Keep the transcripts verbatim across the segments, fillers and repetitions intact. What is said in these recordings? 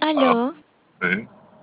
Aló, Aló, sí,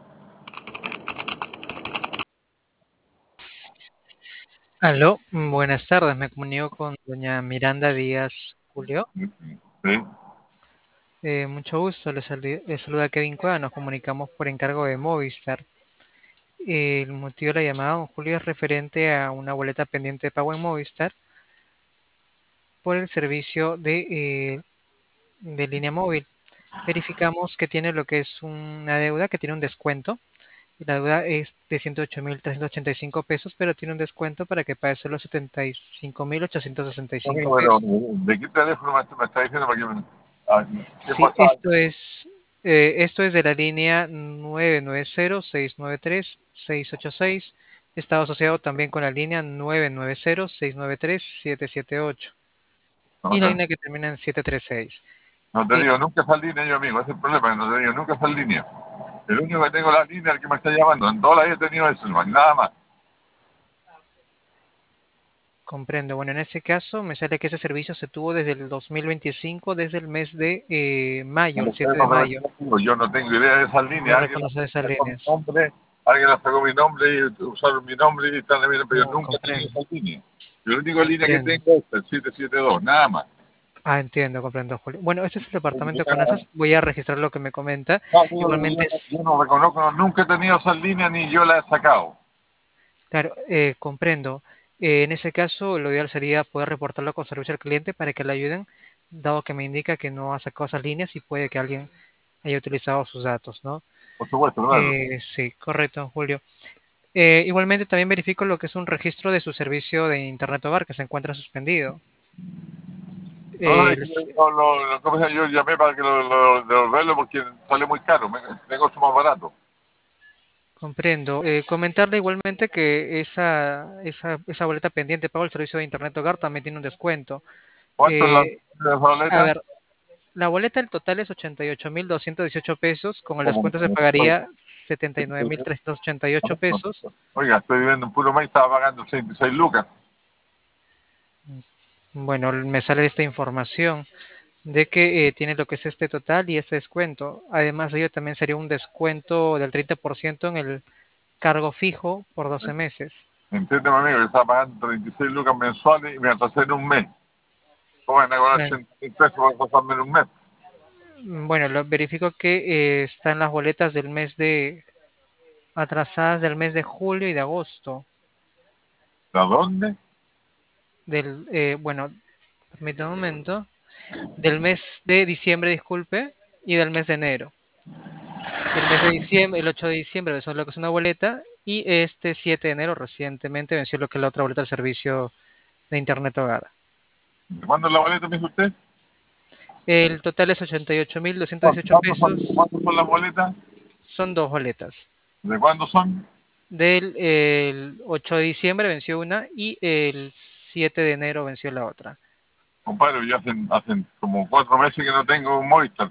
Aló, mm, buenas tardes. Me comunico con doña Miranda Díaz Julio. sí. Eh, mucho gusto. Le, sali- le saluda Kevin Cueva. Nos comunicamos por encargo de Movistar. Eh, el motivo de la llamada, don Julio, es referente a una boleta pendiente de pago en Movistar por el servicio de, eh, de línea móvil. Verificamos que tiene lo que es una deuda que tiene un descuento. La deuda es de ciento ocho mil trescientos ochenta y cinco pesos, pero tiene un descuento para que pague solo setenta y cinco mil ochocientos sesenta y cinco Amigo, pero pesos. ¿de qué teléfono me, me está diciendo para que me... ah, ¿qué Sí, pasa? esto es, eh, esto es de la línea nueve nueve cero seis nueve tres seis ocho seis. Estaba asociado también con la línea nueve nueve cero seis nueve tres siete siete ocho No, y la te- línea que termina en siete tres seis. no te Eh, digo nunca esa línea yo, amigo. Ese es el problema, que no te digo nunca esa línea. El único que tengo la línea es el que me está llamando. En toda la vida he tenido eso, hermano, nada más. Comprendo. Bueno, en ese caso me sale que ese servicio se tuvo desde el dos mil veinticinco, desde el mes de eh, mayo, Cuando el ustedes siete de no mayo. me digo, yo no tengo idea de esas No líneas. Alguien reconoce esas la sacó mi líneas. nombre, alguien la sacó mi nombre y usaron mi nombre y están bien, pero yo No, nunca he tenido comprendo, esa línea. La única línea que comprendo. tengo es el siete siete dos, nada más. Ah, entiendo, comprendo, Julio. Bueno, este es el departamento de finanzas. Voy a registrar lo que me comenta. No, digo, yo, Igualmente no es, yo no reconozco, no, nunca he tenido esa línea ni yo la he sacado. claro, eh, comprendo. Eh, en ese caso, lo ideal sería poder reportarlo con servicio al cliente para que le ayuden, dado que me indica que no ha sacado esas líneas y puede que alguien haya utilizado sus datos, ¿no? Por supuesto, claro. Eh, sí, correcto, Julio. Eh, igualmente también verifico lo que es un registro de su servicio de Internet Hogar que se encuentra suspendido. No, no, Eh, es que les- yo, lo, lo- ¿cómo se llama? Yo llamé para que lo, lo devolverlo porque sale muy caro. Me, tengo otro más barato. Comprendo. Eh, comentarle igualmente que esa, esa, esa boleta pendiente pago el servicio de Internet Hogar también tiene un descuento. ¿Cuánto es la, Eh, la a boleta? ver, la boleta el total es ochenta y ocho mil doscientos dieciocho pesos, con el Como- descuento se pagaría setenta y nueve mil trescientos ochenta y ocho pesos. Oiga, estoy viviendo en puro mes y estaba pagando ochenta y seis lucas. Bueno, me sale esta información de que eh, tiene lo que es este total y este descuento. Además de ello, también sería un descuento del treinta por ciento en el cargo fijo por doce meses. Entiéndeme, amigo, que estaba pagando treinta y seis lucas mensuales y me atrasé en un mes. ¿Cómo van a cobrar Bueno, ochenta mil pesos por pasarme en un mes? bueno, lo, verifico que eh, están las boletas del mes de atrasadas del mes de julio y de agosto. ¿De dónde? Del, eh, bueno, permítame un momento. Del mes de diciembre, disculpe, y del mes de enero. El mes de diciembre, el ocho de diciembre venció lo que es una boleta y este siete de enero recientemente venció lo que es la otra boleta del servicio de Internet Hogar. ¿De cuándo es la boleta, me dijo usted? El total es ochenta y ocho mil doscientos ¿Cuándo dieciocho cuándo son, pesos. cuándo son las boletas? Son dos boletas. ¿De cuándo son? Del el ocho de diciembre venció una y el siete de enero venció la otra. Compadre, yo hacen, hacen como cuatro meses que no tengo un Movistar.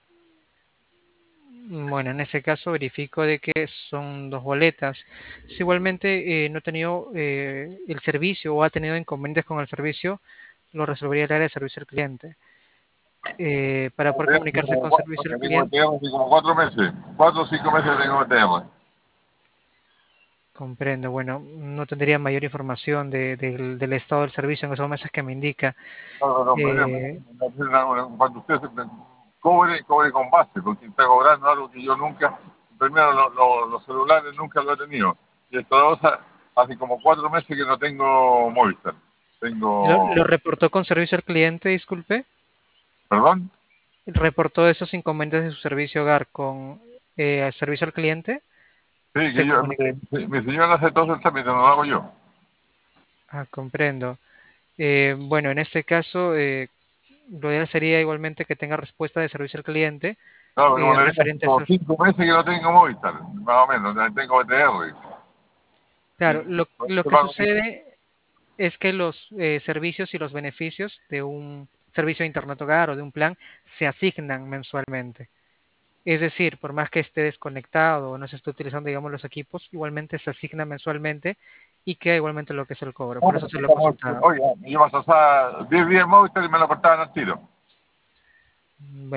Bueno, en ese caso verifico de que son dos boletas. Si igualmente eh, no ha tenido eh, el servicio o ha tenido inconvenientes con el servicio, lo resolvería el área de servicio al cliente. Eh, para poder comunicarse Como con cuatro, servicio al tengo cliente, B T R hace como cuatro meses. Cuatro o cinco meses que tengo B T R. comprendo. Bueno, no tendría mayor información de- del del estado del servicio en esos meses que me indica. No, no, no, pero, Eh, una- una- cuando usted se, cobre, cobre con base, porque está cobrando algo que yo nunca, primero lo- lo- los celulares nunca lo he tenido. Y esta cosa, hace como cuatro meses que no tengo Movistar. ¿lo, Tengo, lo reportó con servicio al cliente, disculpe? ¿perdón? ¿Reportó esos inconvenientes de su servicio hogar con eh, al servicio al cliente? Sí, que Se yo, comunica. mi, mi señora hace todo el trámite, no lo hago yo. Ah, comprendo. Eh, bueno, en este caso, eh, lo ideal sería igualmente que tenga respuesta de servicio al cliente No, como eh, le digo, hace referente a como esos. cinco meses que no tengo Movistar, más o menos, ya tengo B T R. Y, Claro, lo, por lo eso que pago mi- sucede es que los eh, servicios y los beneficios de un servicio de Internet Hogar o de un plan se asignan mensualmente. Es decir, por más que esté desconectado o no se esté utilizando, digamos, los equipos, igualmente se asigna mensualmente y queda igualmente lo que es el cobro. Por eso se lo he consultado. Oiga, yo me pasaba diez días en Movistar y me lo cortaban al tiro. Bueno,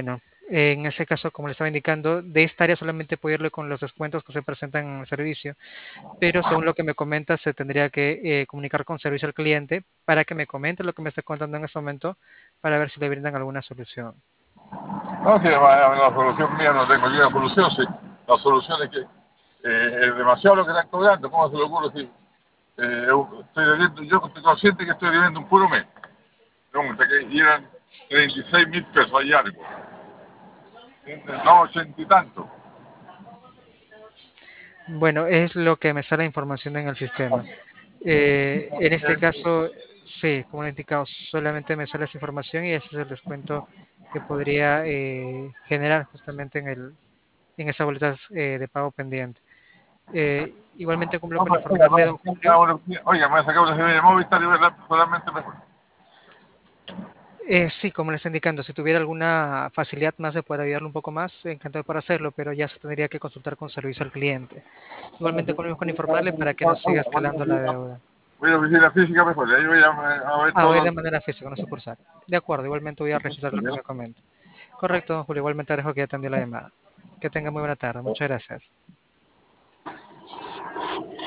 En ese caso, como le estaba indicando, de esta área solamente puedo irle con los descuentos que se presentan en el servicio, pero según lo que me comenta, se tendría que eh, comunicar con servicio al cliente para que me comente lo que me está contando en este momento para ver si le brindan alguna solución. No, que la, la solución mía no tengo yo la solución, sí. La solución es que eh, es demasiado lo que están cobrando. ¿Cómo se lo ocurre si eh, estoy debiendo, yo estoy consciente que estoy debiendo un puro mes? Pregunta que y eran treinta y seis mil pesos hay algo. No, ochenta y tanto. Bueno, es lo que me sale información en el sistema. Eh, en este caso, sí, como le he indicado, solamente me sale esa información y ese es el descuento que podría eh, generar justamente en el, en esas boletas eh, de pago pendiente. Eh, igualmente cumplo No, con pero, oiga, informarle, don Julio. oiga, me voy a sacar una serie de Movistar y verla totalmente mejor. Eh, sí, como le está indicando, si tuviera alguna facilidad más de poder ayudarle un poco más, encantado por hacerlo, pero ya se tendría que consultar con servicio al cliente. Igualmente cumplimos con informarle para que no siga Oiga, escalando la deuda. voy a oficina física mejor, y ahí voy a, a ver Ah, voy todo. de manera física, no sucursal. De acuerdo, igualmente voy a registrar lo que me comenta. Correcto, don Julio, igualmente dejo que ya atendió la llamada. Que tenga muy buena tarde, muchas gracias.